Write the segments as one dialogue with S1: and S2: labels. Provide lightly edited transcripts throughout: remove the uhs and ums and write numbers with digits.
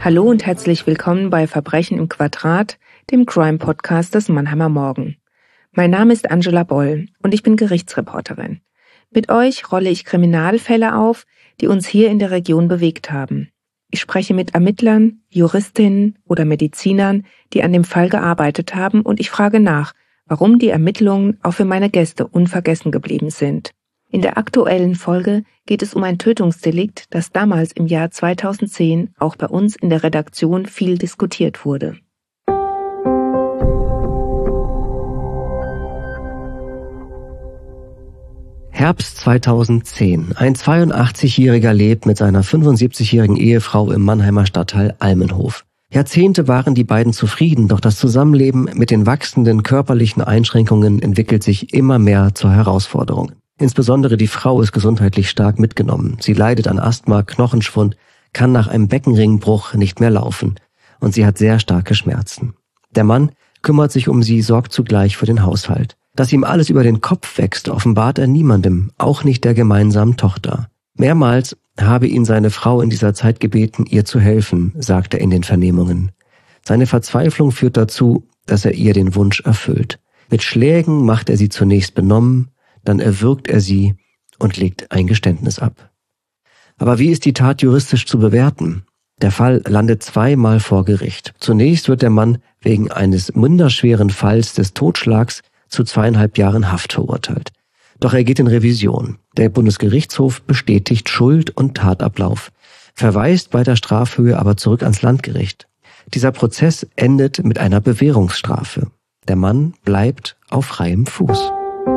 S1: Hallo und herzlich willkommen bei Verbrechen im Quadrat, dem Crime-Podcast des Mannheimer Morgen. Mein Name ist Angela Boll und ich bin Gerichtsreporterin. Mit euch rolle ich Kriminalfälle auf, die uns hier in der Region bewegt haben. Ich spreche mit Ermittlern, Juristinnen oder Medizinern, die an dem Fall gearbeitet haben, und ich frage nach, warum die Ermittlungen auch für meine Gäste unvergessen geblieben sind. In der aktuellen Folge geht es um ein Tötungsdelikt, das damals im Jahr 2010 auch bei uns in der Redaktion viel diskutiert wurde.
S2: Herbst 2010. Ein 82-Jähriger lebt mit seiner 75-jährigen Ehefrau im Mannheimer Stadtteil Almenhof. Jahrzehnte waren die beiden zufrieden, doch das Zusammenleben mit den wachsenden körperlichen Einschränkungen entwickelt sich immer mehr zur Herausforderung. Insbesondere die Frau ist gesundheitlich stark mitgenommen. Sie leidet an Asthma, Knochenschwund, kann nach einem Beckenringbruch nicht mehr laufen und sie hat sehr starke Schmerzen. Der Mann kümmert sich um sie, sorgt zugleich für den Haushalt. Dass ihm alles über den Kopf wächst, offenbart er niemandem, auch nicht der gemeinsamen Tochter. Mehrmals habe ihn seine Frau in dieser Zeit gebeten, ihr zu helfen, sagt er in den Vernehmungen. Seine Verzweiflung führt dazu, dass er ihr den Wunsch erfüllt. Mit Schlägen macht er sie zunächst benommen, dann erwürgt er sie und legt ein Geständnis ab. Aber wie ist die Tat juristisch zu bewerten? Der Fall landet zweimal vor Gericht. Zunächst wird der Mann wegen eines minderschweren Falls des Totschlags zu 2,5 Jahren Haft verurteilt. Doch er geht in Revision. Der Bundesgerichtshof bestätigt Schuld und Tatablauf, verweist bei der Strafhöhe aber zurück ans Landgericht. Dieser Prozess endet mit einer Bewährungsstrafe. Der Mann bleibt auf freiem Fuß.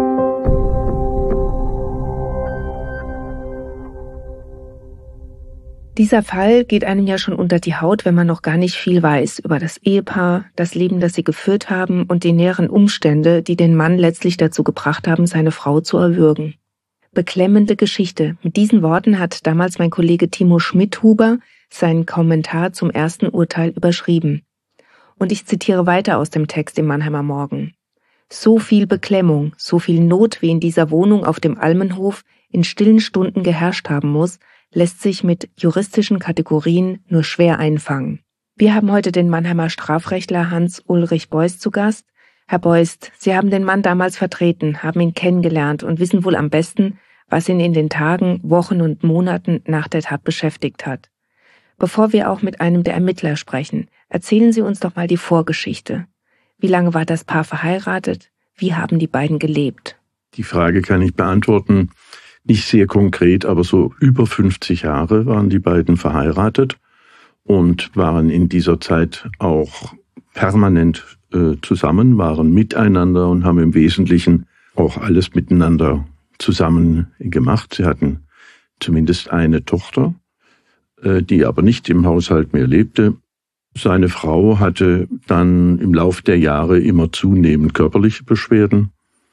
S1: Dieser Fall geht einem ja schon unter die Haut, wenn man noch gar nicht viel weiß über das Ehepaar, das Leben, das sie geführt haben und die näheren Umstände, die den Mann letztlich dazu gebracht haben, seine Frau zu erwürgen. Beklemmende Geschichte. Mit diesen Worten hat damals mein Kollege Timo Schmidhuber seinen Kommentar zum ersten Urteil überschrieben. Und ich zitiere weiter aus dem Text im Mannheimer Morgen. So viel Beklemmung, so viel Not, wie in dieser Wohnung auf dem Almenhof in stillen Stunden geherrscht haben muss, lässt sich mit juristischen Kategorien nur schwer einfangen. Wir haben heute den Mannheimer Strafrechtler Hans-Ulrich Beust zu Gast. Herr Beust, Sie haben den Mann damals vertreten, haben ihn kennengelernt und wissen wohl am besten, was ihn in den Tagen, Wochen und Monaten nach der Tat beschäftigt hat. Bevor wir auch mit einem der Ermittler sprechen, erzählen Sie uns doch mal die Vorgeschichte. Wie lange war das Paar verheiratet? Wie haben die beiden gelebt?
S3: Die Frage kann ich beantworten. Nicht sehr konkret, aber so über 50 Jahre waren die beiden verheiratet und waren in dieser Zeit auch permanent zusammen, waren miteinander und haben im Wesentlichen auch alles miteinander zusammen gemacht. Sie hatten zumindest eine Tochter, die aber nicht im Haushalt mehr lebte. Seine Frau hatte dann im Lauf der Jahre immer zunehmend körperliche Beschwerden.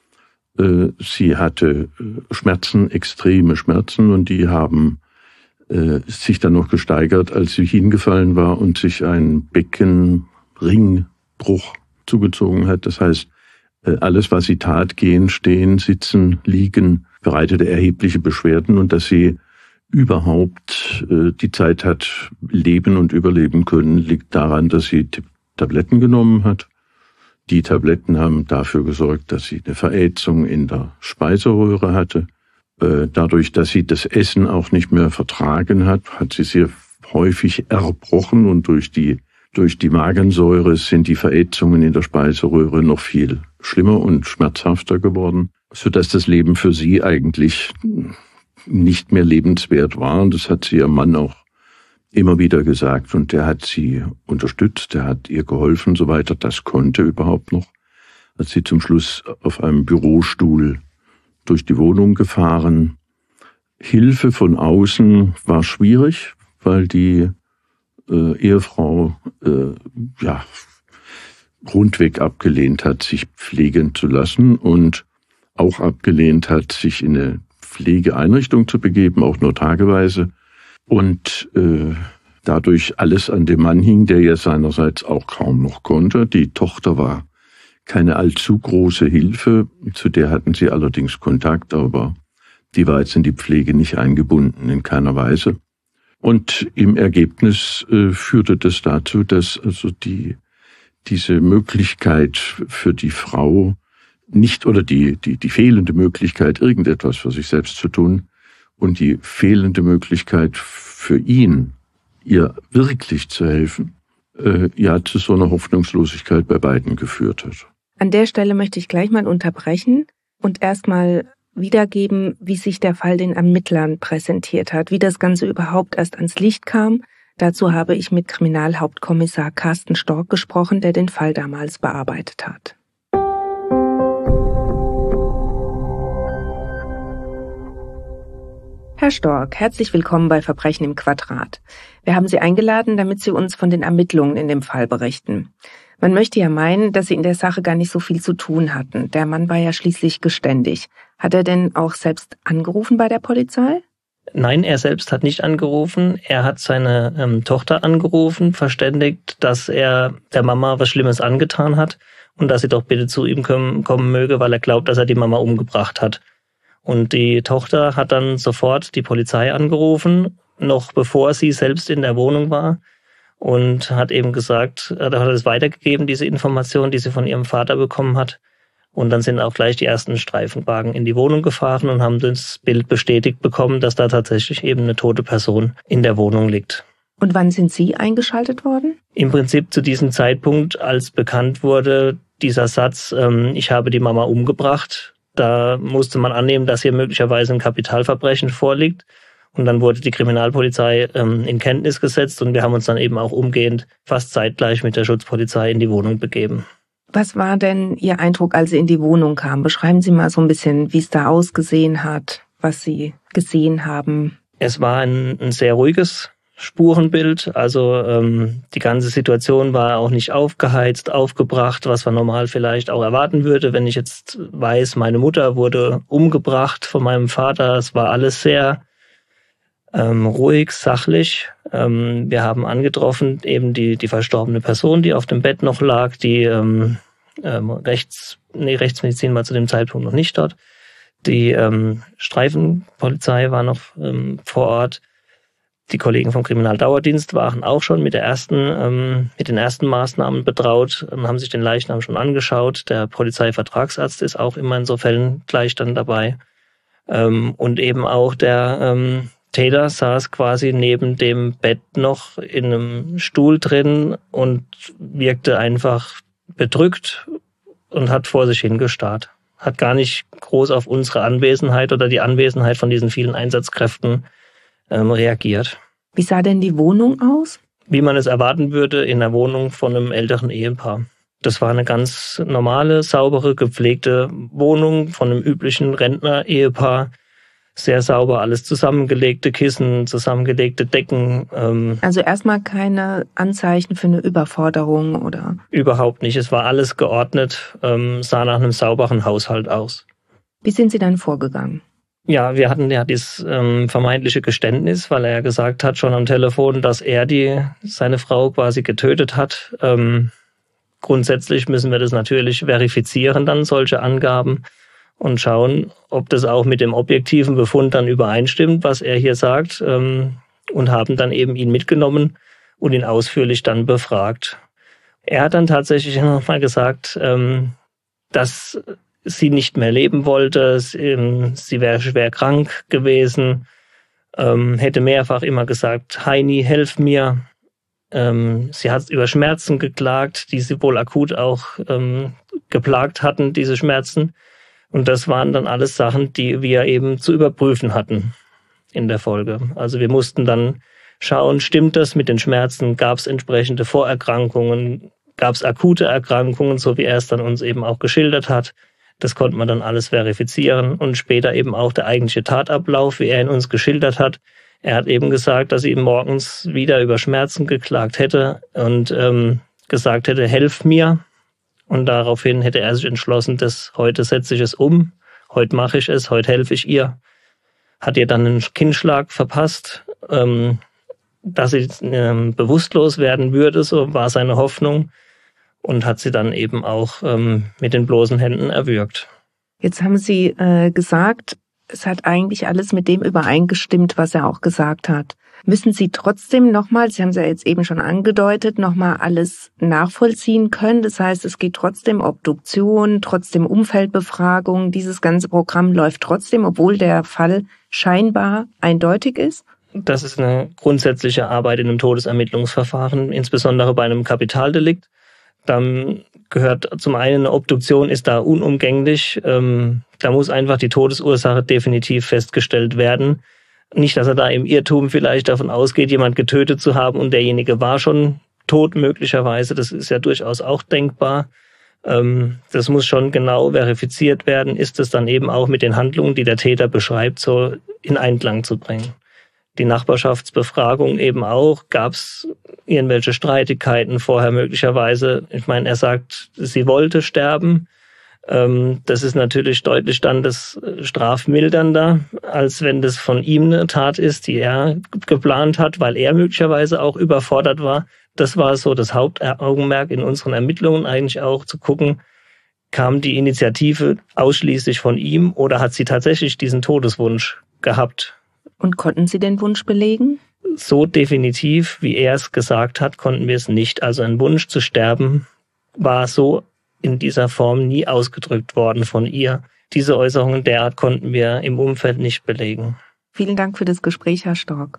S3: Sie hatte Schmerzen, extreme Schmerzen, und die haben sich dann noch gesteigert, als sie hingefallen war und sich ein Beckenringbruch zugezogen hat. Das heißt, alles, was sie tat, gehen, stehen, sitzen, liegen, bereitete erhebliche Beschwerden, und dass sie überhaupt die Zeit hat leben und überleben können, liegt daran, dass sie Tabletten genommen hat. Die Tabletten haben dafür gesorgt, dass sie eine Verätzung in der Speiseröhre hatte. Dadurch, dass sie das Essen auch nicht mehr vertragen hat, hat sie sehr häufig erbrochen, und durch die Magensäure sind die Verätzungen in der Speiseröhre noch viel schlimmer und schmerzhafter geworden, sodass das Leben für sie eigentlich nicht mehr lebenswert war. Und das hat sie ihr Mann auch immer wieder gesagt, und der hat sie unterstützt, der hat ihr geholfen, soweit er das konnte überhaupt noch. Hat sie zum Schluss auf einem Bürostuhl durch die Wohnung gefahren. Hilfe von außen war schwierig, weil die Ehefrau rundweg abgelehnt hat, sich pflegen zu lassen, und auch abgelehnt hat, sich in eine Pflegeeinrichtung zu begeben, auch nur tageweise. Und dadurch alles an dem Mann hing, der ja seinerseits auch kaum noch konnte. Die Tochter war keine allzu große Hilfe, zu der hatten sie allerdings Kontakt, aber die war jetzt in die Pflege nicht eingebunden, in keiner Weise. Und im Ergebnis führte das dazu, dass also diese Möglichkeit für die Frau nicht, oder die fehlende Möglichkeit, irgendetwas für sich selbst zu tun, und die fehlende Möglichkeit für ihn, ihr wirklich zu helfen, zu so einer Hoffnungslosigkeit bei beiden geführt hat.
S1: An der Stelle möchte ich gleich mal unterbrechen und erstmal wiedergeben, wie sich der Fall den Ermittlern präsentiert hat, wie das Ganze überhaupt erst ans Licht kam. Dazu habe ich mit Kriminalhauptkommissar Carsten Storck gesprochen, der den Fall damals bearbeitet hat. Herr Storck, herzlich willkommen bei Verbrechen im Quadrat. Wir haben Sie eingeladen, damit Sie uns von den Ermittlungen in dem Fall berichten. Man möchte ja meinen, dass Sie in der Sache gar nicht so viel zu tun hatten. Der Mann war ja schließlich geständig. Hat er denn auch selbst angerufen bei der Polizei?
S4: Nein, er selbst hat nicht angerufen. Er hat seine Tochter angerufen, verständigt, dass er der Mama was Schlimmes angetan hat und dass sie doch bitte zu ihm kommen möge, weil er glaubt, dass er die Mama umgebracht hat. Und die Tochter hat dann sofort die Polizei angerufen, noch bevor sie selbst in der Wohnung war, und hat eben gesagt, hat es weitergegeben, diese Information, die sie von ihrem Vater bekommen hat. Und dann sind auch gleich die ersten Streifenwagen in die Wohnung gefahren und haben das Bild bestätigt bekommen, dass da tatsächlich eben eine tote Person in der Wohnung liegt.
S1: Und wann sind Sie eingeschaltet worden?
S4: Im Prinzip zu diesem Zeitpunkt, als bekannt wurde, dieser Satz, ich habe die Mama umgebracht. Da musste man annehmen, dass hier möglicherweise ein Kapitalverbrechen vorliegt. Und dann wurde die Kriminalpolizei in Kenntnis gesetzt und wir haben uns dann eben auch umgehend fast zeitgleich mit der Schutzpolizei in die Wohnung begeben.
S1: Was war denn Ihr Eindruck, als Sie in die Wohnung kamen? Beschreiben Sie mal so ein bisschen, wie es da ausgesehen hat, was Sie gesehen haben.
S4: Es war ein sehr ruhiges Spurenbild. Also die ganze Situation war auch nicht aufgeheizt, aufgebracht, was man normal vielleicht auch erwarten würde. Wenn ich jetzt weiß, meine Mutter wurde umgebracht von meinem Vater, es war alles sehr ruhig, sachlich. Wir haben angetroffen eben die verstorbene Person, die auf dem Bett noch lag, die Rechtsmedizin war zu dem Zeitpunkt noch nicht dort. Die Streifenpolizei war noch vor Ort. Die Kollegen vom Kriminaldauerdienst waren auch schon mit den ersten Maßnahmen betraut und haben sich den Leichnam schon angeschaut. Der Polizeivertragsarzt ist auch immer in so Fällen gleich dann dabei. Und eben auch der Täter saß quasi neben dem Bett noch in einem Stuhl drin und wirkte einfach bedrückt und hat vor sich hingestarrt. Hat gar nicht groß auf unsere Anwesenheit oder die Anwesenheit von diesen vielen Einsatzkräften reagiert.
S1: Wie sah denn die Wohnung aus?
S4: Wie man es erwarten würde in der Wohnung von einem älteren Ehepaar. Das war eine ganz normale, saubere, gepflegte Wohnung von einem üblichen Rentner-Ehepaar. Sehr sauber, alles zusammengelegte Kissen, zusammengelegte Decken.
S1: Also erstmal keine Anzeichen für eine Überforderung, oder?
S4: Überhaupt nicht. Es war alles geordnet, sah nach einem sauberen Haushalt aus.
S1: Wie sind Sie dann vorgegangen?
S4: Ja, wir hatten ja dieses vermeintliche Geständnis, weil er ja gesagt hat schon am Telefon, dass er seine Frau quasi getötet hat. Grundsätzlich müssen wir das natürlich verifizieren, dann solche Angaben, und schauen, ob das auch mit dem objektiven Befund dann übereinstimmt, was er hier sagt, und haben dann eben ihn mitgenommen und ihn ausführlich dann befragt. Er hat dann tatsächlich nochmal gesagt, dass sie nicht mehr leben wollte, sie wäre schwer krank gewesen, hätte mehrfach immer gesagt, Heini, helf mir. Sie hat über Schmerzen geklagt, die sie wohl akut auch geplagt hatten, diese Schmerzen. Und das waren dann alles Sachen, die wir eben zu überprüfen hatten in der Folge. Also wir mussten dann schauen, stimmt das mit den Schmerzen? Gab es entsprechende Vorerkrankungen? Gab es akute Erkrankungen, so wie er es dann uns eben auch geschildert hat? Das konnte man dann alles verifizieren. Und später eben auch der eigentliche Tatablauf, wie er ihn uns geschildert hat. Er hat eben gesagt, dass sie ihm morgens wieder über Schmerzen geklagt hätte und gesagt hätte, helf mir. Und daraufhin hätte er sich entschlossen, dass heute setze ich es um, heute mache ich es, heute helfe ich ihr. Hat ihr dann einen Kinnschlag verpasst, dass sie bewusstlos werden würde, so war seine Hoffnung. Und hat sie dann eben auch mit den bloßen Händen erwürgt.
S1: Jetzt haben Sie gesagt, es hat eigentlich alles mit dem übereingestimmt, was er auch gesagt hat. Müssen Sie trotzdem nochmal, Sie haben es ja jetzt eben schon angedeutet, nochmal alles nachvollziehen können? Das heißt, es geht trotzdem Obduktion, trotzdem Umfeldbefragung. Dieses ganze Programm läuft trotzdem, obwohl der Fall scheinbar eindeutig ist?
S4: Das ist eine grundsätzliche Arbeit in einem Todesermittlungsverfahren, insbesondere bei einem Kapitaldelikt. Dann gehört zum einen eine Obduktion, ist da unumgänglich. Da muss einfach die Todesursache definitiv festgestellt werden. Nicht, dass er da im Irrtum vielleicht davon ausgeht, jemand getötet zu haben und derjenige war schon tot möglicherweise. Das ist ja durchaus auch denkbar. Das muss schon genau verifiziert werden. Ist es dann eben auch mit den Handlungen, die der Täter beschreibt, so in Einklang zu bringen. Die Nachbarschaftsbefragung eben auch. Gab es irgendwelche Streitigkeiten vorher möglicherweise? Ich meine, er sagt, sie wollte sterben. Das ist natürlich deutlich dann das strafmildernder, als wenn das von ihm eine Tat ist, die er geplant hat, weil er möglicherweise auch überfordert war. Das war so das Hauptaugenmerk in unseren Ermittlungen eigentlich auch, zu gucken, kam die Initiative ausschließlich von ihm oder hat sie tatsächlich diesen Todeswunsch gehabt?
S1: Und konnten Sie den Wunsch belegen?
S4: So definitiv, wie er es gesagt hat, konnten wir es nicht. Also ein Wunsch zu sterben war so in dieser Form nie ausgedrückt worden von ihr. Diese Äußerungen derart konnten wir im Umfeld nicht belegen.
S1: Vielen Dank für das Gespräch, Herr Storck.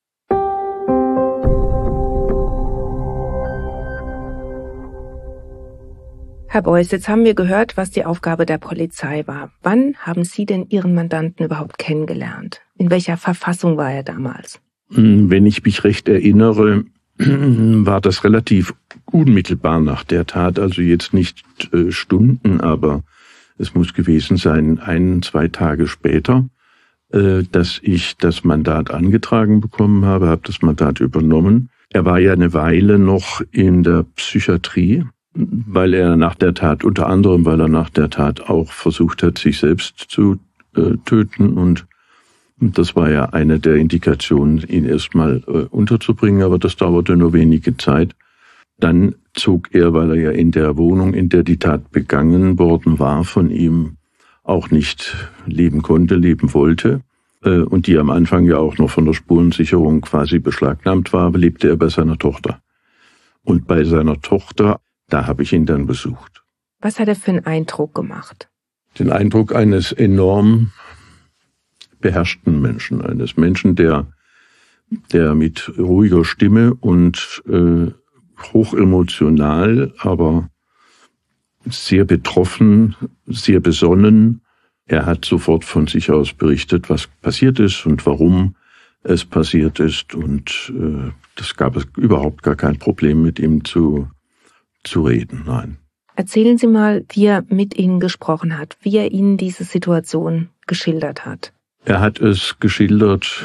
S1: Herr Beuys, jetzt haben wir gehört, was die Aufgabe der Polizei war. Wann haben Sie denn Ihren Mandanten überhaupt kennengelernt? In welcher Verfassung war er damals?
S3: Wenn ich mich recht erinnere, war das relativ unmittelbar nach der Tat, also jetzt nicht Stunden, aber es muss gewesen sein 1-2 Tage später, dass ich das Mandat angetragen bekommen habe das Mandat übernommen. Er war ja eine Weile noch in der Psychiatrie, weil er nach der Tat, unter anderem weil er nach der Tat auch versucht hat, sich selbst zu töten, und das war ja eine der Indikationen, ihn erstmal unterzubringen, aber das dauerte nur wenige Zeit. Dann zog er, weil er ja in der Wohnung, in der die Tat begangen worden war, von ihm auch nicht leben konnte, leben wollte, und die am Anfang ja auch noch von der Spurensicherung quasi beschlagnahmt war, lebte er bei seiner Tochter. Und bei seiner Tochter, da habe ich ihn dann besucht.
S1: Was hat er für einen Eindruck gemacht?
S3: Den Eindruck eines enorm beherrschten Menschen, eines Menschen, der mit ruhiger Stimme und hochemotional, aber sehr betroffen, sehr besonnen. Er hat sofort von sich aus berichtet, was passiert ist und warum es passiert ist, und das gab es überhaupt gar kein Problem, mit ihm zu reden, nein.
S1: Erzählen Sie mal, wie er mit Ihnen gesprochen hat, wie er Ihnen diese Situation geschildert hat.
S3: Er hat es geschildert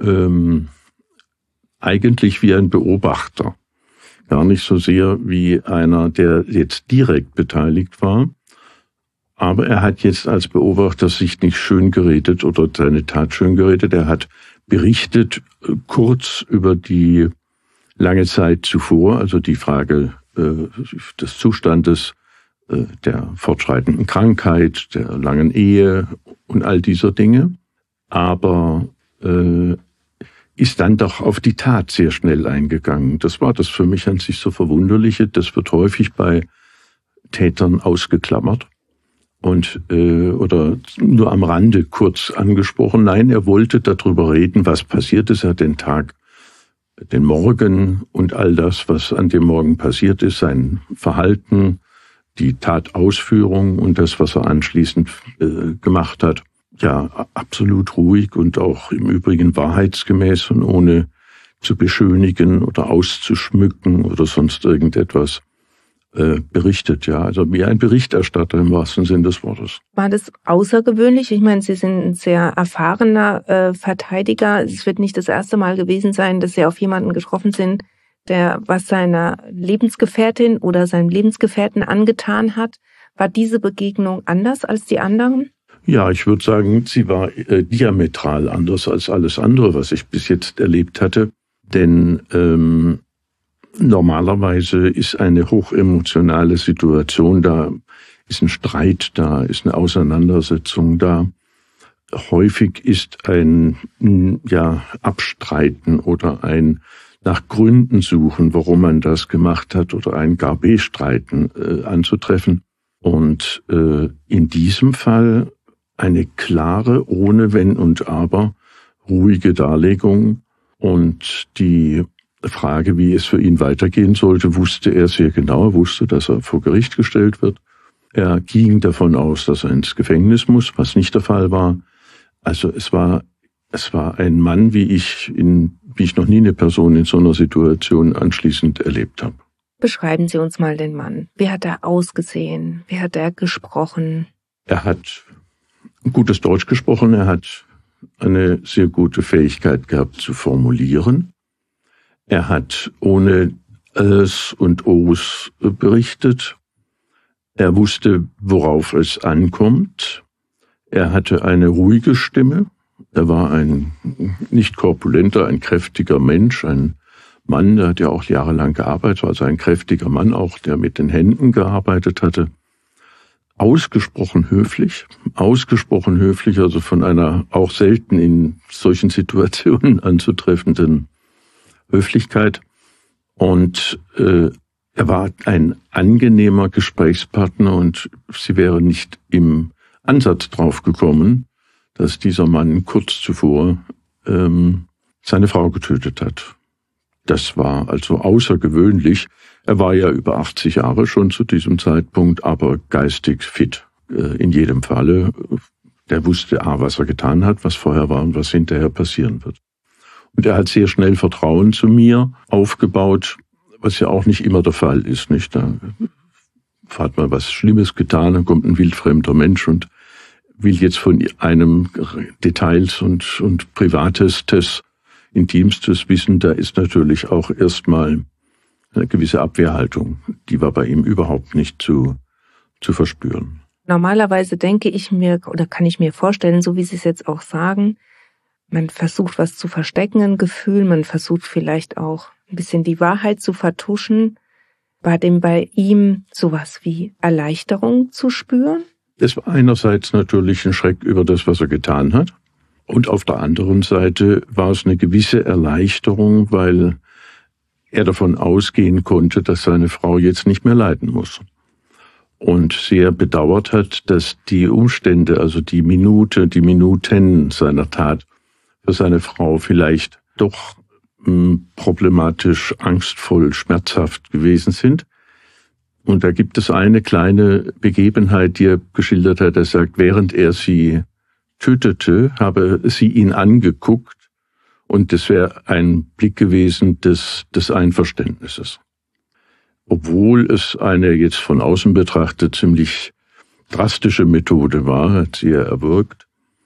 S3: eigentlich wie ein Beobachter. Gar nicht so sehr wie einer, der jetzt direkt beteiligt war. Aber er hat jetzt als Beobachter sich nicht schön geredet oder seine Tat schön geredet. Er hat berichtet kurz über die lange Zeit zuvor, also die Frage des Zustandes der fortschreitenden Krankheit, der langen Ehe und all dieser Dinge. Aber ist dann doch auf die Tat sehr schnell eingegangen. Das war das für mich an sich so Verwunderliche. Das wird häufig bei Tätern ausgeklammert und oder nur am Rande kurz angesprochen. Nein, er wollte darüber reden, was passiert ist. Er hat den Morgen und all das, was an dem Morgen passiert ist, sein Verhalten, die Tatausführung und das, was er anschließend gemacht hat, ja, absolut ruhig und auch im Übrigen wahrheitsgemäß und ohne zu beschönigen oder auszuschmücken oder sonst irgendetwas berichtet, ja. Also wie ein Berichterstatter im wahrsten Sinne des Wortes.
S1: War das außergewöhnlich? Ich meine, Sie sind ein sehr erfahrener Verteidiger. Es wird nicht das erste Mal gewesen sein, dass Sie auf jemanden getroffen sind, der was seiner Lebensgefährtin oder seinem Lebensgefährten angetan hat. War diese Begegnung anders als die anderen?
S3: Ja, ich würde sagen, sie war diametral anders als alles andere, was ich bis jetzt erlebt hatte. Denn normalerweise ist eine hochemotionale Situation, da ist ein Streit, da ist eine Auseinandersetzung da. häufig ist ein Abstreiten oder ein nach Gründen suchen, warum man das gemacht hat, oder ein gar Bestreiten anzutreffen. Und in diesem Fall eine klare, ohne Wenn und Aber, ruhige Darlegung. Und die Frage, wie es für ihn weitergehen sollte, wusste er sehr genau. Er wusste, dass er vor Gericht gestellt wird. Er ging davon aus, dass er ins Gefängnis muss, was nicht der Fall war. Also es war ein Mann, wie ich noch nie eine Person in so einer Situation anschließend erlebt habe.
S1: Beschreiben Sie uns mal den Mann. Wie hat er ausgesehen? Wie hat er gesprochen?
S3: Er hat gutes Deutsch gesprochen. Er hat eine sehr gute Fähigkeit gehabt zu formulieren. Er hat ohne Es und Os berichtet. Er wusste, worauf es ankommt. Er hatte eine ruhige Stimme. Er war ein nicht korpulenter, ein kräftiger Mensch, ein Mann, der hat ja auch jahrelang gearbeitet, also ein kräftiger Mann auch, der mit den Händen gearbeitet hatte. Ausgesprochen höflich, also von einer auch selten in solchen Situationen anzutreffenden Höflichkeit. Und er war ein angenehmer Gesprächspartner, und sie wäre nicht im Ansatz drauf gekommen, dass dieser Mann kurz zuvor seine Frau getötet hat. Das war also außergewöhnlich. Er war ja über 80 Jahre schon zu diesem Zeitpunkt, aber geistig fit in jedem Falle. Der wusste was er getan hat, was vorher war und was hinterher passieren wird. Und er hat sehr schnell Vertrauen zu mir aufgebaut, was ja auch nicht immer der Fall ist, nicht? Da hat man was Schlimmes getan, dann kommt ein wildfremder Mensch und will jetzt von einem Details und Privatestes, Intimstes wissen. Da ist natürlich auch erstmal eine gewisse Abwehrhaltung. Die war bei ihm überhaupt nicht zu verspüren.
S1: Normalerweise denke ich mir, oder kann ich mir vorstellen, so wie Sie es jetzt auch sagen, man versucht was zu verstecken, ein Gefühl, man versucht vielleicht auch ein bisschen die Wahrheit zu vertuschen. War denn bei ihm sowas wie Erleichterung zu spüren?
S3: Es war einerseits natürlich ein Schreck über das, was er getan hat. Und auf der anderen Seite war es eine gewisse Erleichterung, weil er davon ausgehen konnte, dass seine Frau jetzt nicht mehr leiden muss. Und sehr bedauert hat, dass die Umstände, also die Minuten seiner Tat für seine Frau vielleicht doch problematisch, angstvoll, schmerzhaft gewesen sind. Und da gibt es eine kleine Begebenheit, die er geschildert hat. Er sagt, während er sie tötete, habe sie ihn angeguckt, und das wäre ein Blick gewesen des Einverständnisses. Obwohl es eine jetzt von außen betrachtet ziemlich drastische Methode war, hat sie ja erwirkt.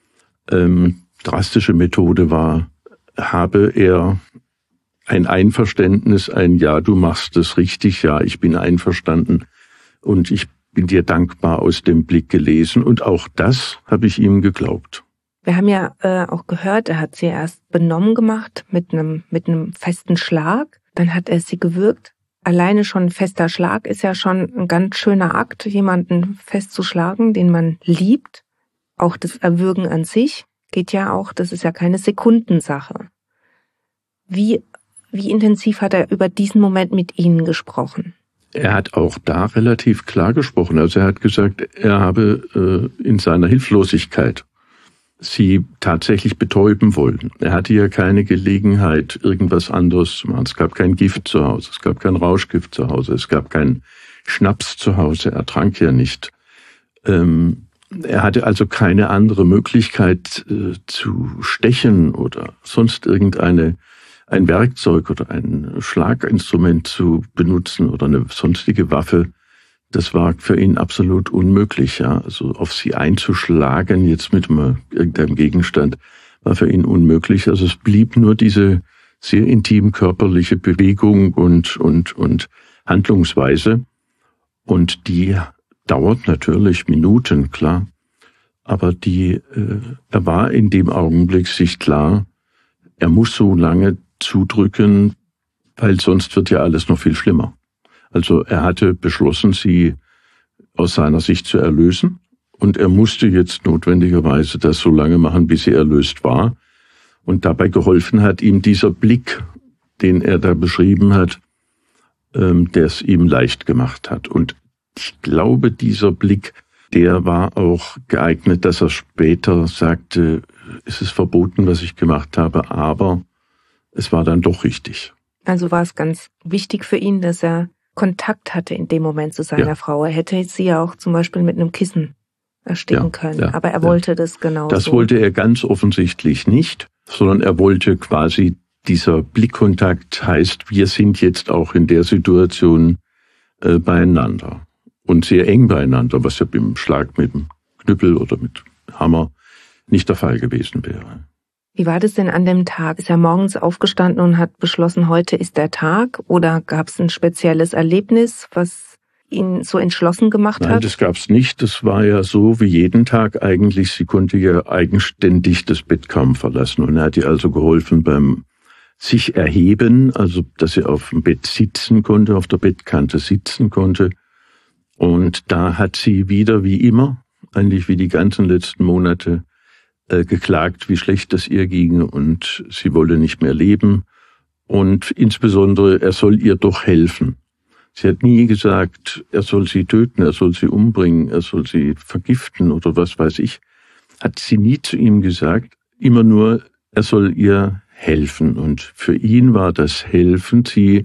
S3: Drastische Methode war, habe er ein Einverständnis, ein Ja, du machst es richtig, ja, ich bin einverstanden und ich bin dir dankbar aus dem Blick gelesen, und auch das habe ich ihm geglaubt.
S1: Wir haben ja auch gehört, er hat sie erst benommen gemacht mit einem festen Schlag, dann hat er sie gewürgt. Alleine schon ein fester Schlag ist ja schon ein ganz schöner Akt, jemanden festzuschlagen, den man liebt. Auch das Erwürgen an sich geht ja auch, das ist ja keine Sekundensache. Wie intensiv hat er über diesen Moment mit Ihnen gesprochen?
S3: Er hat auch da relativ klar gesprochen. Also er hat gesagt, er habe in seiner Hilflosigkeit sie tatsächlich betäuben wollen. Er hatte ja keine Gelegenheit, irgendwas anderes zu machen. Es gab kein Gift zu Hause, es gab kein Rauschgift zu Hause, es gab keinen Schnaps zu Hause, er trank ja nicht. Er hatte also keine andere Möglichkeit zu stechen oder sonst ein Werkzeug oder ein Schlaginstrument zu benutzen oder eine sonstige Waffe. Das war für ihn absolut unmöglich, ja. Also auf sie einzuschlagen jetzt mit irgendeinem Gegenstand war für ihn unmöglich. Also es blieb nur diese sehr intim körperliche Bewegung und Handlungsweise. Und die dauert natürlich Minuten, klar. Aber er war in dem Augenblick sich klar, er muss so lange zudrücken, weil sonst wird ja alles noch viel schlimmer. Also er hatte beschlossen, sie aus seiner Sicht zu erlösen und er musste jetzt notwendigerweise das so lange machen, bis er erlöst war. Und dabei geholfen hat ihm dieser Blick, den er da beschrieben hat, der es ihm leicht gemacht hat. Und ich glaube, dieser Blick, der war auch geeignet, dass er später sagte, es ist verboten, was ich gemacht habe, aber es war dann doch richtig.
S1: Also war es ganz wichtig für ihn, dass er Kontakt hatte in dem Moment zu seiner Frau. Er hätte sie ja auch zum Beispiel mit einem Kissen ersticken können, aber er wollte das genauso.
S3: Das wollte er ganz offensichtlich nicht, sondern er wollte quasi, dieser Blickkontakt heißt, wir sind jetzt auch in der Situation beieinander und sehr eng beieinander, was ja beim Schlag mit dem Knüppel oder mit Hammer nicht der Fall gewesen wäre.
S1: Wie war das denn an dem Tag? Ist er morgens aufgestanden und hat beschlossen, heute ist der Tag? Oder gab es ein spezielles Erlebnis, was ihn so entschlossen gemacht hat?
S3: Nein, das gab es nicht. Das war ja so wie jeden Tag eigentlich. Sie konnte ja eigenständig das Bett kaum verlassen. Und er hat ihr also geholfen beim sich erheben, also dass sie auf dem Bett sitzen konnte, auf der Bettkante sitzen konnte. Und da hat sie wieder wie immer, eigentlich wie die ganzen letzten Monate, geklagt, wie schlecht es ihr ging und sie wolle nicht mehr leben und insbesondere, er soll ihr doch helfen. Sie hat nie gesagt, er soll sie töten, er soll sie umbringen, er soll sie vergiften oder was weiß ich. Hat sie nie zu ihm gesagt, immer nur, er soll ihr helfen. Und für ihn war das Helfen, sie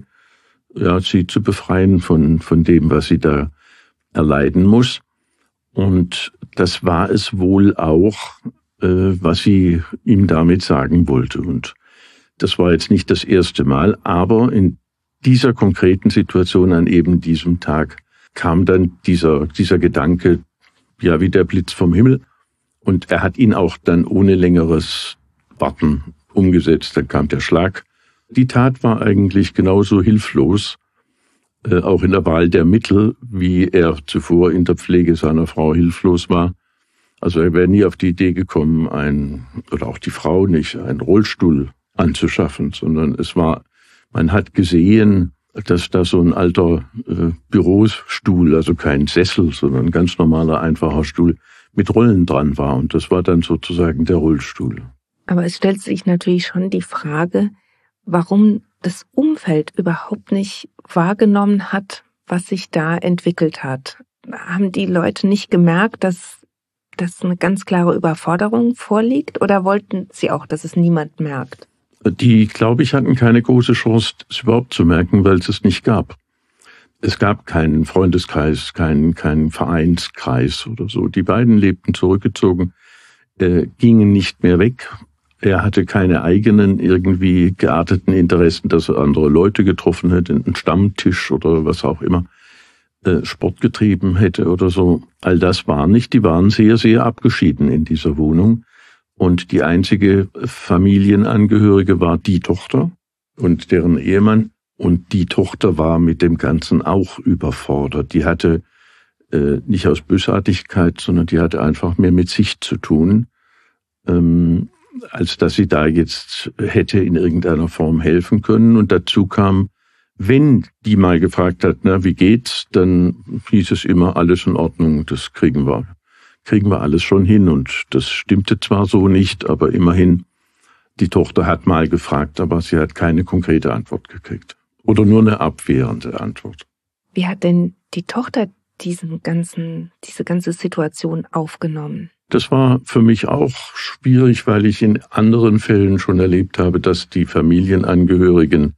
S3: zu befreien von dem, was sie da erleiden muss. Und das war es wohl auch, was sie ihm damit sagen wollte. Und das war jetzt nicht das erste Mal, aber in dieser konkreten Situation an eben diesem Tag kam dann dieser Gedanke, ja, wie der Blitz vom Himmel. Und er hat ihn auch dann ohne längeres Warten umgesetzt. Dann kam der Schlag. Die Tat war eigentlich genauso hilflos, auch in der Wahl der Mittel, wie er zuvor in der Pflege seiner Frau hilflos war. Also er wäre nie auf die Idee gekommen, oder auch die Frau nicht, einen Rollstuhl anzuschaffen, sondern man hat gesehen, dass da so ein alter Bürostuhl, also kein Sessel, sondern ein ganz normaler, einfacher Stuhl mit Rollen dran war. Und das war dann sozusagen der Rollstuhl.
S1: Aber es stellt sich natürlich schon die Frage, warum das Umfeld überhaupt nicht wahrgenommen hat, was sich da entwickelt hat. Haben die Leute nicht gemerkt, dass eine ganz klare Überforderung vorliegt, oder wollten sie auch, dass es niemand merkt?
S3: Die, glaube ich, hatten keine große Chance, es überhaupt zu merken, weil es nicht gab. Es gab keinen Freundeskreis, keinen Vereinskreis oder so. Die beiden lebten zurückgezogen, gingen nicht mehr weg. Er hatte keine eigenen irgendwie gearteten Interessen, dass er andere Leute getroffen hätte, einen Stammtisch oder was auch immer, Sport getrieben hätte oder so. All das war nicht. Die waren sehr, sehr abgeschieden in dieser Wohnung. Und die einzige Familienangehörige war die Tochter und deren Ehemann. Und die Tochter war mit dem Ganzen auch überfordert. Die hatte nicht aus Bösartigkeit, sondern die hatte einfach mehr mit sich zu tun, als dass sie da jetzt hätte in irgendeiner Form helfen können. Und dazu kam, wenn die mal gefragt hat, na, wie geht's, dann hieß es immer, alles in Ordnung, das kriegen wir alles schon hin. Und das stimmte zwar so nicht, aber immerhin, die Tochter hat mal gefragt, aber sie hat keine konkrete Antwort gekriegt. Oder nur eine abwehrende Antwort.
S1: Wie hat denn die Tochter diese ganze Situation aufgenommen?
S3: Das war für mich auch schwierig, weil ich in anderen Fällen schon erlebt habe, dass die Familienangehörigen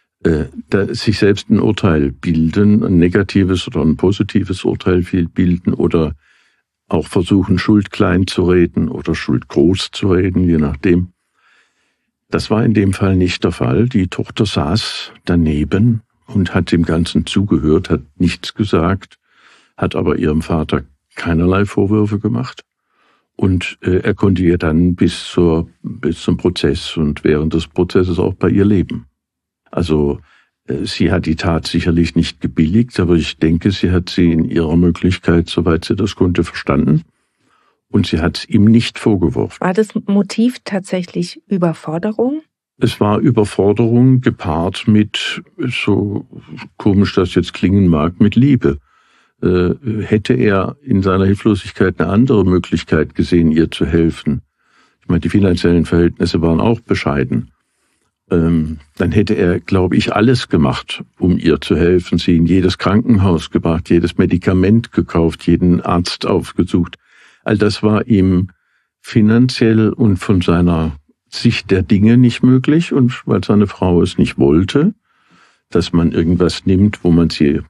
S3: sich selbst ein Urteil bilden, ein negatives oder ein positives Urteil bilden oder auch versuchen, Schuld klein zu reden oder Schuld groß zu reden, je nachdem. Das war in dem Fall nicht der Fall. Die Tochter saß daneben und hat dem Ganzen zugehört, hat nichts gesagt, hat aber ihrem Vater keinerlei Vorwürfe gemacht. Und er konnte ihr dann bis zum Prozess und während des Prozesses auch bei ihr leben. Also sie hat die Tat sicherlich nicht gebilligt, aber ich denke, sie hat sie in ihrer Möglichkeit, soweit sie das konnte, verstanden. Und sie hat es ihm nicht vorgeworfen.
S1: War das Motiv tatsächlich Überforderung?
S3: Es war Überforderung gepaart mit, so komisch das jetzt klingen mag, mit Liebe. hätte er in seiner Hilflosigkeit eine andere Möglichkeit gesehen, ihr zu helfen. Ich meine, die finanziellen Verhältnisse waren auch bescheiden. Dann hätte er, glaube ich, alles gemacht, um ihr zu helfen, sie in jedes Krankenhaus gebracht, jedes Medikament gekauft, jeden Arzt aufgesucht. All das war ihm finanziell und von seiner Sicht der Dinge nicht möglich, und weil seine Frau es nicht wollte, dass man irgendwas nimmt, wo man sie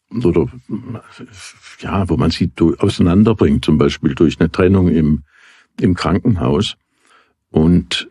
S3: auseinanderbringt, zum Beispiel durch eine Trennung im Krankenhaus. Und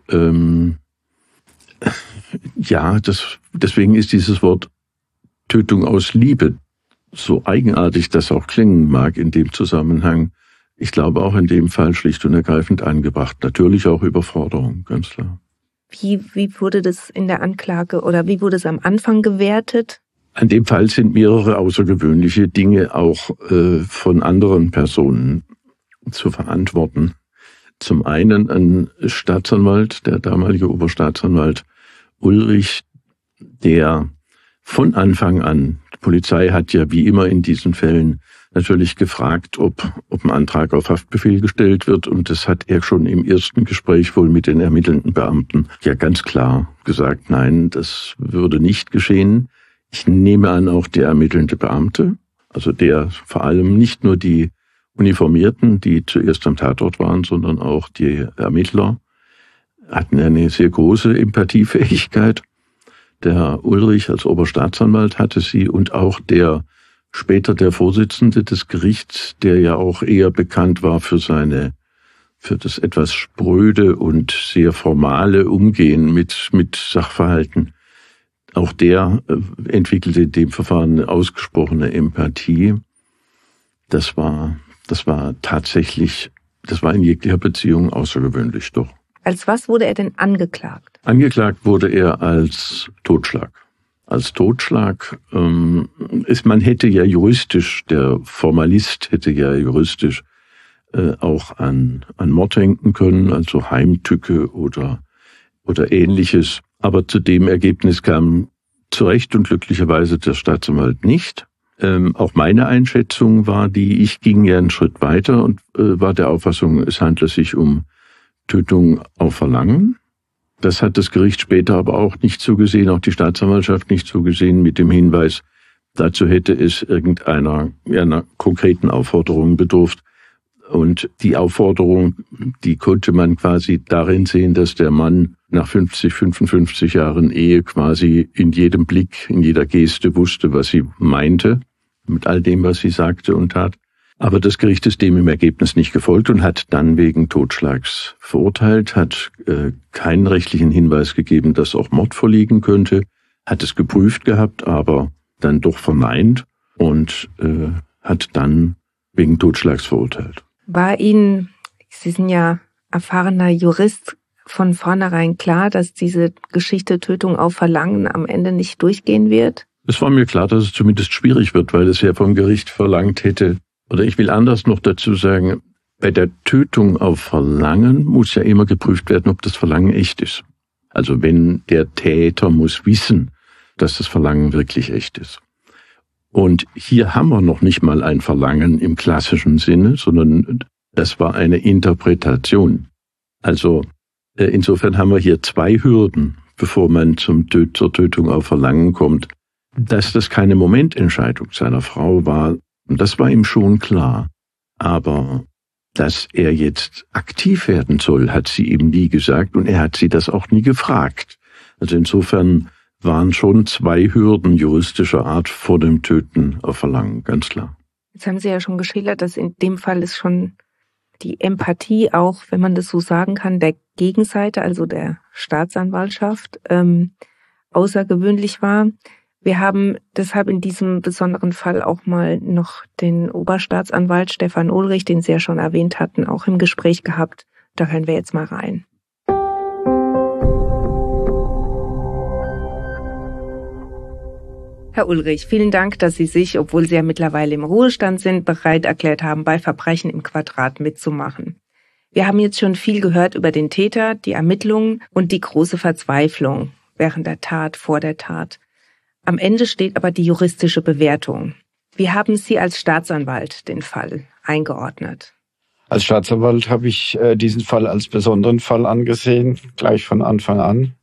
S3: deswegen ist dieses Wort Tötung aus Liebe, so eigenartig das auch klingen mag in dem Zusammenhang, ich glaube auch in dem Fall schlicht und ergreifend angebracht. Natürlich auch Überforderung, ganz klar.
S1: Wie wurde das in der Anklage oder wie wurde es am Anfang gewertet?
S3: An dem Fall sind mehrere außergewöhnliche Dinge auch von anderen Personen zu verantworten. Zum einen ein Staatsanwalt, der damalige Oberstaatsanwalt Ulrich, der von Anfang an, die Polizei hat ja wie immer in diesen Fällen natürlich gefragt, ob ein Antrag auf Haftbefehl gestellt wird, und das hat er schon im ersten Gespräch wohl mit den ermittelnden Beamten ja ganz klar gesagt, nein, das würde nicht geschehen. Ich nehme an, auch der ermittelnde Beamte, also der vor allem nicht nur die Uniformierten, die zuerst am Tatort waren, sondern auch die Ermittler, hatten eine sehr große Empathiefähigkeit. Der Ulrich als Oberstaatsanwalt hatte sie, und auch später der Vorsitzende des Gerichts, der ja auch eher bekannt war für das etwas spröde und sehr formale Umgehen mit Sachverhalten. Auch der entwickelte in dem Verfahren eine ausgesprochene Empathie. Das war in jeglicher Beziehung außergewöhnlich, doch.
S1: Als was wurde er denn angeklagt?
S3: Angeklagt wurde er als Totschlag. Als Totschlag man hätte ja juristisch, der Formalist hätte ja juristisch auch an Mord denken können, also Heimtücke oder Ähnliches. Aber zu dem Ergebnis kam zu Recht und glücklicherweise der Staatsanwalt nicht. Auch meine Einschätzung war ich ging ja einen Schritt weiter und war der Auffassung, es handle sich um Tötung auf Verlangen. Das hat das Gericht später aber auch nicht so gesehen, auch die Staatsanwaltschaft nicht so gesehen, mit dem Hinweis, dazu hätte es einer konkreten Aufforderung bedurft. Und die Aufforderung, die konnte man quasi darin sehen, dass der Mann nach 55 Jahren Ehe quasi in jedem Blick, in jeder Geste wusste, was sie meinte, mit all dem, was sie sagte und tat. Aber das Gericht ist dem im Ergebnis nicht gefolgt und hat dann wegen Totschlags verurteilt, hat keinen rechtlichen Hinweis gegeben, dass auch Mord vorliegen könnte, hat es geprüft gehabt, aber dann doch verneint und hat dann wegen Totschlags verurteilt.
S1: War Ihnen, Sie sind ja erfahrener Jurist, von vornherein klar, dass diese Geschichte Tötung auf Verlangen am Ende nicht durchgehen wird?
S3: Es war mir klar, dass es zumindest schwierig wird, weil es ja vom Gericht verlangt hätte. Oder ich will anders noch dazu sagen, bei der Tötung auf Verlangen muss ja immer geprüft werden, ob das Verlangen echt ist. Also wenn der Täter muss wissen, dass das Verlangen wirklich echt ist. Und hier haben wir noch nicht mal ein Verlangen im klassischen Sinne, sondern das war eine Interpretation. Also insofern haben wir hier zwei Hürden, bevor man zur Tötung auf Verlangen kommt. Dass das keine Momententscheidung seiner Frau war, das war ihm schon klar. Aber dass er jetzt aktiv werden soll, hat sie ihm nie gesagt, und er hat sie das auch nie gefragt. Also insofern waren schon zwei Hürden juristischer Art vor dem Töten auf Verlangen, ganz klar.
S1: Jetzt haben Sie ja schon geschildert, dass in dem Fall ist schon die Empathie auch, wenn man das so sagen kann, der Gegenseite, also der Staatsanwaltschaft, außergewöhnlich war. Wir haben deshalb in diesem besonderen Fall auch mal noch den Oberstaatsanwalt Stefan Ulrich, den Sie ja schon erwähnt hatten, auch im Gespräch gehabt. Da hören wir jetzt mal rein. Herr Ulrich, vielen Dank, dass Sie sich, obwohl Sie ja mittlerweile im Ruhestand sind, bereit erklärt haben, bei Verbrechen im Quadrat mitzumachen. Wir haben jetzt schon viel gehört über den Täter, die Ermittlungen und die große Verzweiflung während der Tat, vor der Tat. Am Ende steht aber die juristische Bewertung. Wie haben Sie als Staatsanwalt den Fall eingeordnet?
S5: Als Staatsanwalt habe ich diesen Fall als besonderen Fall angesehen, gleich von Anfang an,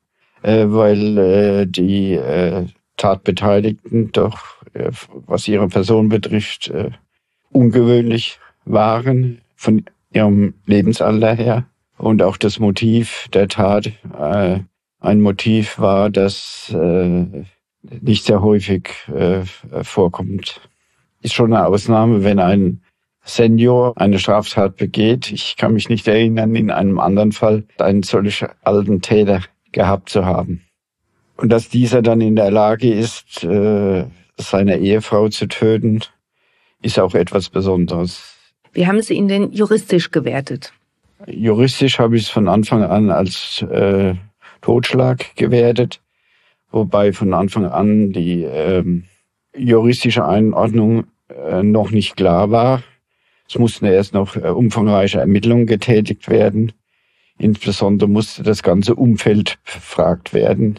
S5: weil die Tatbeteiligten doch, was ihre Person betrifft, ungewöhnlich waren von ihrem Lebensalter her. Und auch das Motiv der Tat ein Motiv war, das nicht sehr häufig vorkommt. Ist schon eine Ausnahme, wenn ein Senior eine Straftat begeht. Ich kann mich nicht erinnern, in einem anderen Fall einen solch alten Täter gehabt zu haben. Und dass dieser dann in der Lage ist, seine Ehefrau zu töten, ist auch etwas Besonderes.
S1: Wie haben Sie ihn denn juristisch gewertet?
S5: Juristisch habe ich es von Anfang an als Totschlag gewertet, wobei von Anfang an die juristische Einordnung noch nicht klar war. Es mussten erst noch umfangreiche Ermittlungen getätigt werden. Insbesondere musste das ganze Umfeld befragt werden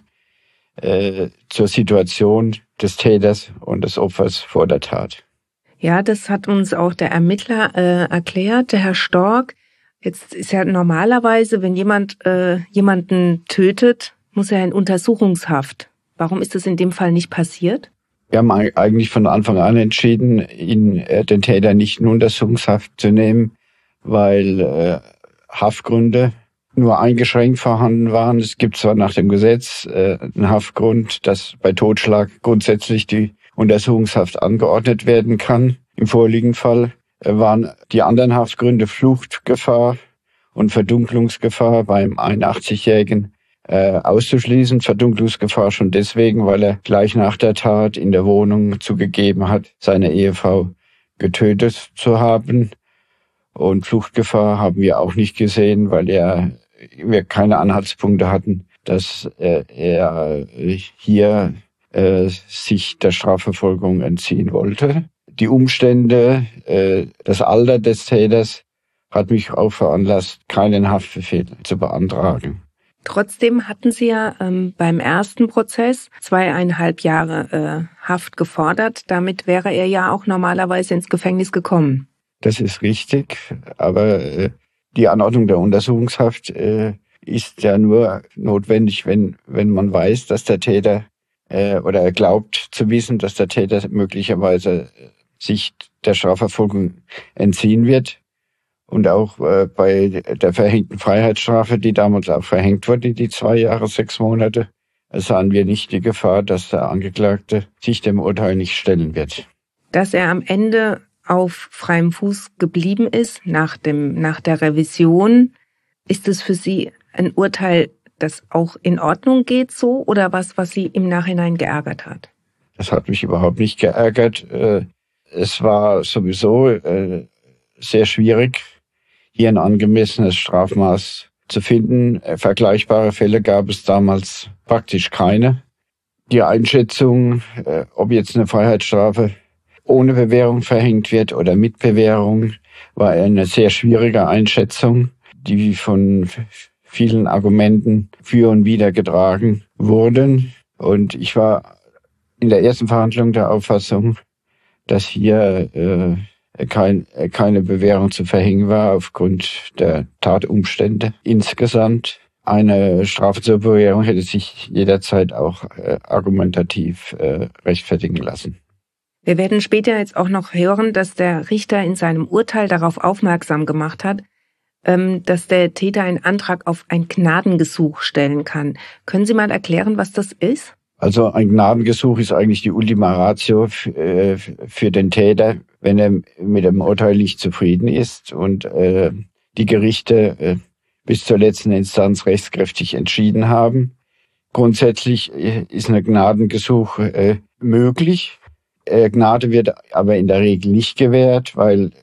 S5: zur Situation des Täters und des Opfers vor der Tat.
S1: Ja, das hat uns auch der Ermittler erklärt, der Herr Stork. Jetzt ist ja normalerweise, wenn jemand jemanden tötet, muss er in Untersuchungshaft. Warum ist das in dem Fall nicht passiert?
S5: Wir haben eigentlich von Anfang an entschieden, den Täter nicht in Untersuchungshaft zu nehmen, weil Haftgründe nur eingeschränkt vorhanden waren. Es gibt zwar nach dem Gesetz einen Haftgrund, dass bei Totschlag grundsätzlich die Untersuchungshaft angeordnet werden kann. Im vorliegenden Fall waren die anderen Haftgründe Fluchtgefahr und Verdunklungsgefahr beim 81-Jährigen auszuschließen. Verdunklungsgefahr schon deswegen, weil er gleich nach der Tat in der Wohnung zugegeben hat, seine Ehefrau getötet zu haben. Und Fluchtgefahr haben wir auch nicht gesehen, weil wir keine Anhaltspunkte hatten, dass er hier sich der Strafverfolgung entziehen wollte. Die Umstände, das Alter des Täters hat mich auch veranlasst, keinen Haftbefehl zu beantragen.
S1: Trotzdem hatten Sie ja beim ersten Prozess 2,5 Jahre Haft gefordert. Damit wäre er ja auch normalerweise ins Gefängnis gekommen.
S5: Das ist richtig, aber die Anordnung der Untersuchungshaft ist ja nur notwendig, wenn man weiß, dass der Täter oder er glaubt zu wissen, dass der Täter möglicherweise sich der Strafverfolgung entziehen wird. Und auch bei der verhängten Freiheitsstrafe, die damals auch verhängt wurde, die 2 Jahre, 6 Monate, sahen wir nicht die Gefahr, dass der Angeklagte sich dem Urteil nicht stellen wird.
S1: Dass er am Ende auf freiem Fuß geblieben ist nach der Revision, ist es für Sie ein Urteil, das auch in Ordnung geht so oder was Sie im Nachhinein geärgert hat?
S5: Das hat mich überhaupt nicht geärgert. Es war sowieso sehr schwierig, hier ein angemessenes Strafmaß zu finden. Vergleichbare Fälle gab es damals praktisch keine. Die Einschätzung, ob jetzt eine Freiheitsstrafe ohne Bewährung verhängt wird oder mit Bewährung, war eine sehr schwierige Einschätzung, die von vielen Argumenten für und wider getragen wurden. Und ich war in der ersten Verhandlung der Auffassung, dass hier keine Bewährung zu verhängen war aufgrund der Tatumstände. Insgesamt eine Strafe zur Bewährung hätte sich jederzeit auch argumentativ rechtfertigen lassen.
S1: Wir werden später jetzt auch noch hören, dass der Richter in seinem Urteil darauf aufmerksam gemacht hat, dass der Täter einen Antrag auf ein Gnadengesuch stellen kann. Können Sie mal erklären, was das ist?
S5: Also ein Gnadengesuch ist eigentlich die Ultima Ratio für den Täter, wenn er mit dem Urteil nicht zufrieden ist und die Gerichte bis zur letzten Instanz rechtskräftig entschieden haben. Grundsätzlich ist ein Gnadengesuch möglich. Gnade wird aber in der Regel nicht gewährt, weil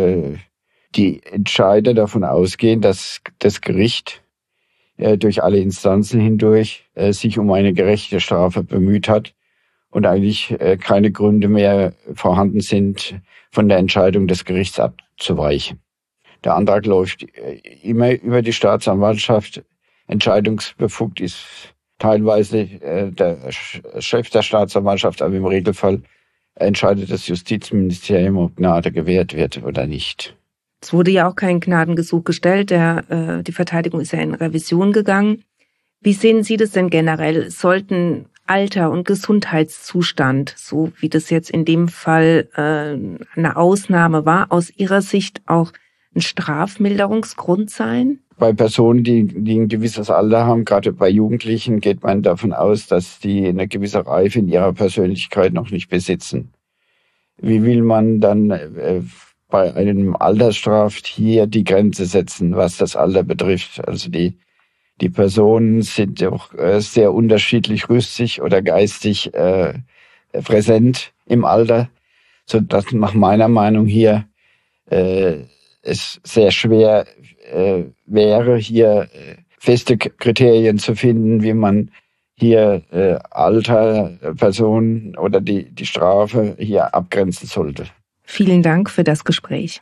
S5: die Entscheider davon ausgehen, dass das Gericht durch alle Instanzen hindurch sich um eine gerechte Strafe bemüht hat und eigentlich keine Gründe mehr vorhanden sind, von der Entscheidung des Gerichts abzuweichen. Der Antrag läuft immer über die Staatsanwaltschaft. Entscheidungsbefugt ist teilweise der Chef der Staatsanwaltschaft, aber im Regelfall entscheidet das Justizministerium, ob Gnade gewährt wird oder nicht.
S1: Es wurde ja auch kein Gnadengesuch gestellt. Die Verteidigung ist ja in Revision gegangen. Wie sehen Sie das denn generell? Sollten Alter und Gesundheitszustand, so wie das jetzt in dem Fall eine Ausnahme war, aus Ihrer Sicht auch ein Strafmilderungsgrund sein?
S5: Bei Personen, die ein gewisses Alter haben, gerade bei Jugendlichen, geht man davon aus, dass die eine gewisse Reife in ihrer Persönlichkeit noch nicht besitzen. Wie will man dann bei einem Altersstraft hier die Grenze setzen, was das Alter betrifft? Also die Personen sind auch sehr unterschiedlich rüstig oder geistig präsent im Alter, sodass nach meiner Meinung hier es sehr schwer wäre, hier feste Kriterien zu finden, wie man hier Alter, Personen oder die Strafe hier abgrenzen sollte.
S1: Vielen Dank für das Gespräch.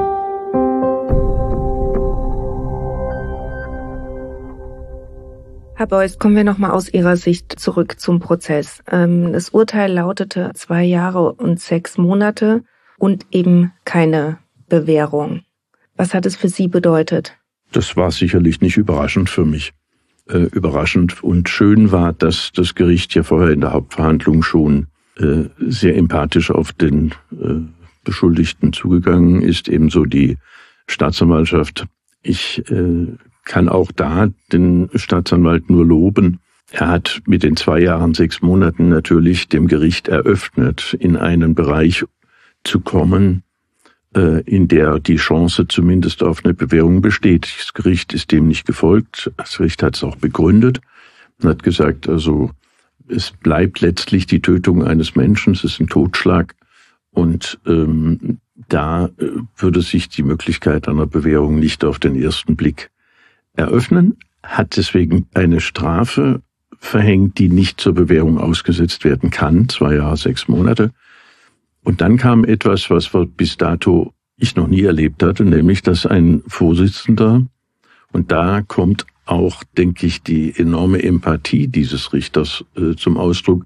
S1: Herr Beuys, kommen wir nochmal aus Ihrer Sicht zurück zum Prozess. Das Urteil lautete 2 Jahre und 6 Monate und eben keine Bewährung. Was hat es für Sie bedeutet?
S3: Das war sicherlich nicht überraschend für mich. Überraschend und schön war, dass das Gericht ja vorher in der Hauptverhandlung schon sehr empathisch auf den Beschuldigten zugegangen ist, ebenso die Staatsanwaltschaft. Ich kann auch da den Staatsanwalt nur loben. Er hat mit den 2 Jahren 6 Monaten natürlich dem Gericht eröffnet, in einen Bereich zu kommen, in der die Chance zumindest auf eine Bewährung besteht. Das Gericht ist dem nicht gefolgt. Das Gericht hat es auch begründet und hat gesagt, also es bleibt letztlich die Tötung eines Menschen, es ist ein Totschlag und da würde sich die Möglichkeit einer Bewährung nicht auf den ersten Blick eröffnen, hat deswegen eine Strafe verhängt, die nicht zur Bewährung ausgesetzt werden kann, 2 Jahre, 6 Monate. Und dann kam etwas, was bis dato ich noch nie erlebt hatte, nämlich, dass ein Vorsitzender, und da kommt auch, denke ich, die enorme Empathie dieses Richters zum Ausdruck,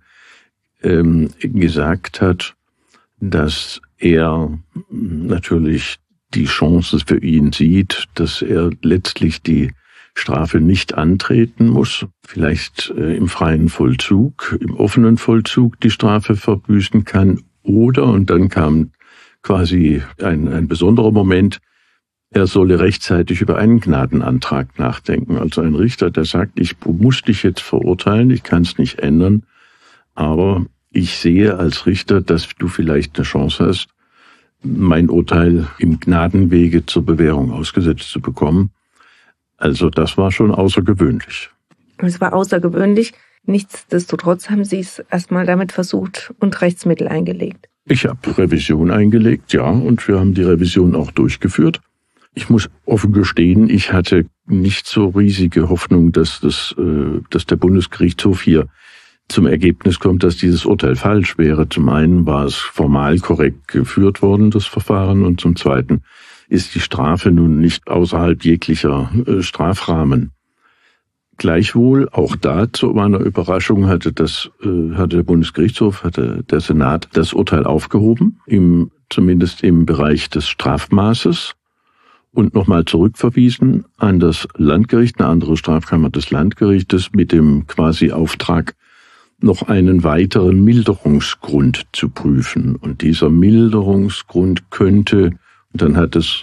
S3: gesagt hat, dass er natürlich die Chance für ihn sieht, dass er letztlich die Strafe nicht antreten muss, vielleicht im freien Vollzug, im offenen Vollzug die Strafe verbüßen kann. Oder, und dann kam quasi ein besonderer Moment, er solle rechtzeitig über einen Gnadenantrag nachdenken. Also ein Richter, der sagt, ich muss dich jetzt verurteilen, ich kann es nicht ändern, aber ich sehe als Richter, dass du vielleicht eine Chance hast, mein Urteil im Gnadenwege zur Bewährung ausgesetzt zu bekommen. Also das war schon außergewöhnlich.
S1: Es war außergewöhnlich. Nichtsdestotrotz haben Sie es erstmal damit versucht und Rechtsmittel eingelegt.
S3: Ich habe Revision eingelegt, ja, und wir haben die Revision auch durchgeführt. Ich muss offen gestehen, ich hatte nicht so riesige Hoffnung, dass der Bundesgerichtshof hier zum Ergebnis kommt, dass dieses Urteil falsch wäre. Zum einen war es formal korrekt geführt worden, das Verfahren, und zum zweiten ist die Strafe nun nicht außerhalb jeglicher Strafrahmen. Gleichwohl, auch da zu meiner Überraschung hatte der Bundesgerichtshof, hatte der Senat das Urteil aufgehoben, zumindest im Bereich des Strafmaßes, und nochmal zurückverwiesen an das Landgericht, eine andere Strafkammer des Landgerichtes, mit dem quasi Auftrag, noch einen weiteren Milderungsgrund zu prüfen. Und dieser Milderungsgrund könnte, und dann hat das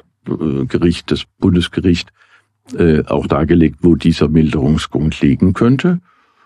S3: Bundesgericht auch dargelegt, wo dieser Milderungsgrund liegen könnte.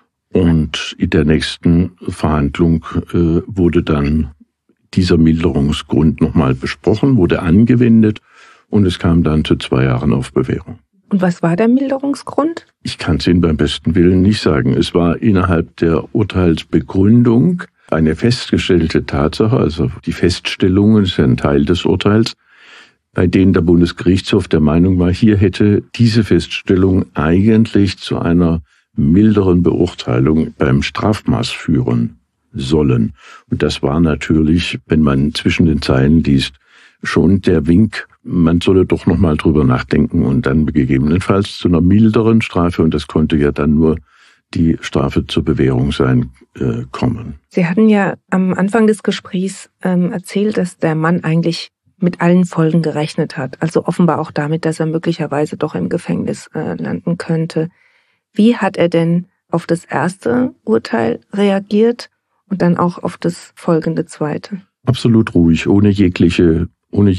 S3: Und in der nächsten Verhandlung wurde dann dieser Milderungsgrund nochmal besprochen, wurde angewendet und es kam dann zu 2 Jahren auf Bewährung.
S1: Und was war der Milderungsgrund? Ich
S3: kann es Ihnen beim besten Willen nicht sagen. Es war innerhalb der Urteilsbegründung eine festgestellte Tatsache, also die Feststellungen ist ja ein Teil des Urteils, bei denen der Bundesgerichtshof der Meinung war, hier hätte diese Feststellung eigentlich zu einer milderen Beurteilung beim Strafmaß führen sollen. Und das war natürlich, wenn man zwischen den Zeilen liest, schon der Wink, man solle doch nochmal drüber nachdenken und dann gegebenenfalls zu einer milderen Strafe, und das konnte ja dann nur die Strafe zur Bewährung sein kommen.
S1: Sie hatten ja am Anfang des Gesprächs erzählt, dass der Mann eigentlich mit allen Folgen gerechnet hat. Also offenbar auch damit, dass er möglicherweise doch im Gefängnis landen könnte. Wie hat er denn auf das erste Urteil reagiert und dann auch auf das folgende zweite?
S3: Absolut ruhig, ohne jegliche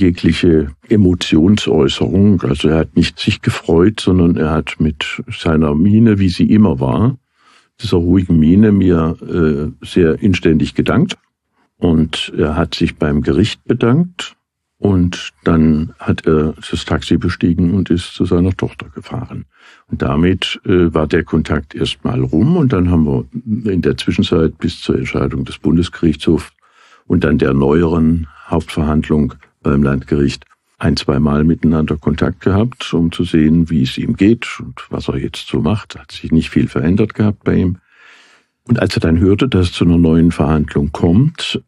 S3: Emotionsäußerung. Also er hat nicht sich gefreut, sondern er hat mit seiner Miene, wie sie immer war, dieser ruhigen Miene mir sehr inständig gedankt. Und er hat sich beim Gericht bedankt. Und dann hat er das Taxi bestiegen und ist zu seiner Tochter gefahren. Und damit war der Kontakt erstmal rum. Und dann haben wir in der Zwischenzeit bis zur Entscheidung des Bundesgerichtshofs und dann der neueren Hauptverhandlung beim Landgericht 1-2 Mal miteinander Kontakt gehabt, um zu sehen, wie es ihm geht und was er jetzt so macht. Hat sich nicht viel verändert gehabt bei ihm. Und als er dann hörte, dass es zu einer neuen Verhandlung kommt,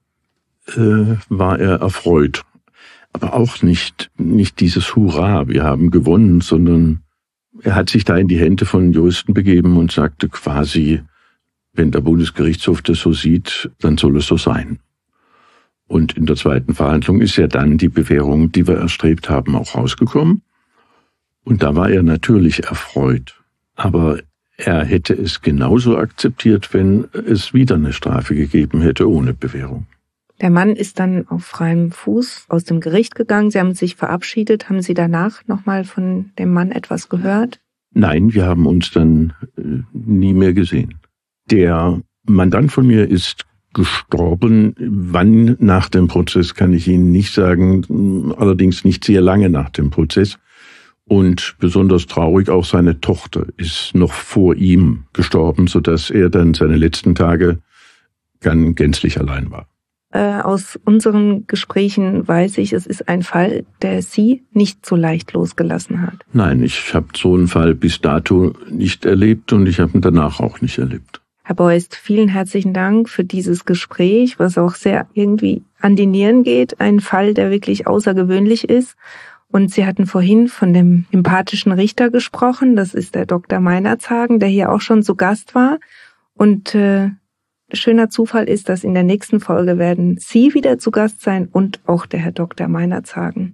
S3: war er erfreut. Aber auch nicht dieses Hurra, wir haben gewonnen, sondern er hat sich da in die Hände von Juristen begeben und sagte quasi, wenn der Bundesgerichtshof das so sieht, dann soll es so sein. Und in der zweiten Verhandlung ist ja dann die Bewährung, die wir erstrebt haben, auch rausgekommen. Und da war er natürlich erfreut. Aber er hätte es genauso akzeptiert, wenn es wieder eine Strafe gegeben hätte ohne Bewährung.
S1: Der Mann ist dann auf freiem Fuß aus dem Gericht gegangen. Sie haben sich verabschiedet. Haben Sie danach nochmal von dem Mann etwas gehört?
S3: Nein, wir haben uns dann nie mehr gesehen. Der Mandant von mir ist gestorben. Wann nach dem Prozess kann ich Ihnen nicht sagen, allerdings nicht sehr lange nach dem Prozess. Und besonders traurig, auch seine Tochter ist noch vor ihm gestorben, sodass er dann seine letzten Tage ganz gänzlich allein war.
S1: Aus unseren Gesprächen weiß ich, es ist ein Fall, der Sie nicht so leicht losgelassen hat.
S3: Nein, ich habe so einen Fall bis dato nicht erlebt und ich habe ihn danach auch nicht erlebt.
S1: Herr Beust, vielen herzlichen Dank für dieses Gespräch, was auch sehr irgendwie an die Nieren geht. Ein Fall, der wirklich außergewöhnlich ist. Und Sie hatten vorhin von dem empathischen Richter gesprochen. Das ist der Dr. Meinerzagen, der hier auch schon zu Gast war. Und schöner Zufall ist, dass in der nächsten Folge werden Sie wieder zu Gast sein und auch der Herr Dr. Meinerzagen.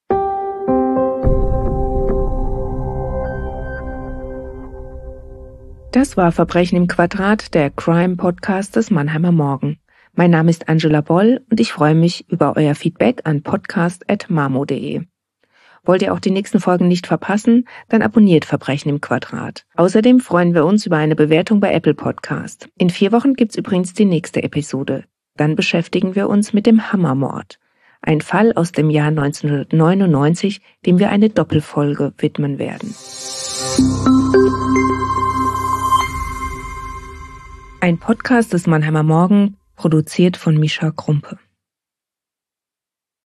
S1: Das war Verbrechen im Quadrat, der Crime-Podcast des Mannheimer Morgen. Mein Name ist Angela Boll und ich freue mich über euer Feedback an podcast@mamo.de. Wollt ihr auch die nächsten Folgen nicht verpassen? Dann abonniert Verbrechen im Quadrat. Außerdem freuen wir uns über eine Bewertung bei Apple Podcast. In 4 Wochen gibt's übrigens die nächste Episode. Dann beschäftigen wir uns mit dem Hammermord. Ein Fall aus dem Jahr 1999, dem wir eine Doppelfolge widmen werden. Ein Podcast des Mannheimer Morgen, produziert von Mischa Krumpe.